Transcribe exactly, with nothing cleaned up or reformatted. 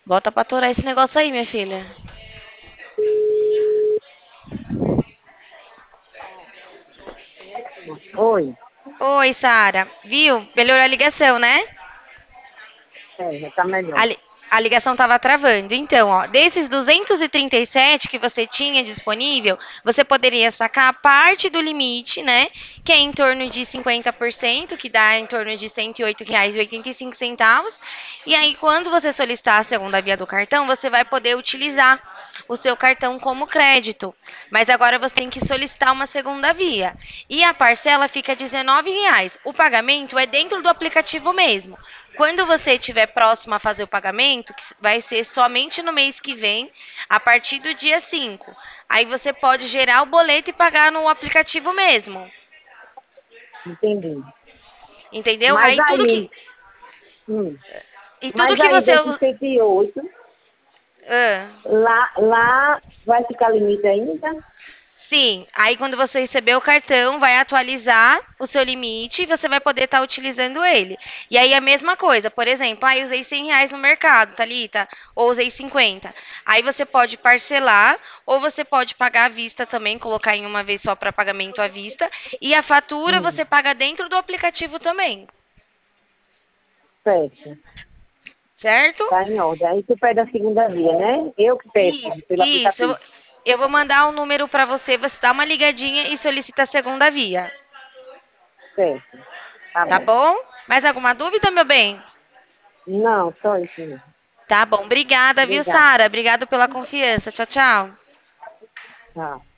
Bota pra atorar esse negócio aí, minha filha. Oi. Oi, Sara. Viu? Melhorou a ligação, né? É, já tá A, melhor. li- a ligação tava travando. Então, ó, desses duzentos e trinta e sete que você tinha disponível, você poderia sacar parte do limite, né? Que é em torno de cinquenta por cento, que dá em torno de cento e oito reais e oitenta e cinco centavos. E aí, quando você solicitar a segunda via do cartão, você vai poder utilizar o seu cartão como crédito. Mas agora você tem que solicitar uma segunda via. E a parcela fica dezenove reais. O pagamento é dentro do aplicativo mesmo. Quando você estiver próximo a fazer o pagamento, que vai ser somente no mês que vem, a partir do dia cinco. Aí você pode gerar o boleto e pagar no aplicativo mesmo. Entendi. Entendeu? Mas Aí tudo que aí, hum, e tudo mas que aí você desses cento e oito, ah, lá, lá vai ficar limite ainda? sim, aí quando você receber o cartão, vai atualizar o seu limite e você vai poder estar utilizando ele. E aí a mesma coisa, por exemplo, ah, eu usei cem reais no mercado, Thalita, ou usei cinquenta. Aí você pode parcelar, ou você pode pagar à vista também, colocar em uma vez só para pagamento à vista. E a fatura Hum, você paga dentro do aplicativo também, certo. certo? Tá em ordem. Aí tu pede a segunda via, né? Eu que peço, Isso, pelo isso. Eu, aplicativo. eu vou mandar o um número para você, você dá uma ligadinha e solicita a segunda via. Certo. Tá Tá bom. bom? Mais alguma dúvida, meu bem? Não, só isso mesmo. Tá bom. Obrigada, viu, Obrigada. Sara? Obrigado pela confiança. Tchau, tchau. Tchau.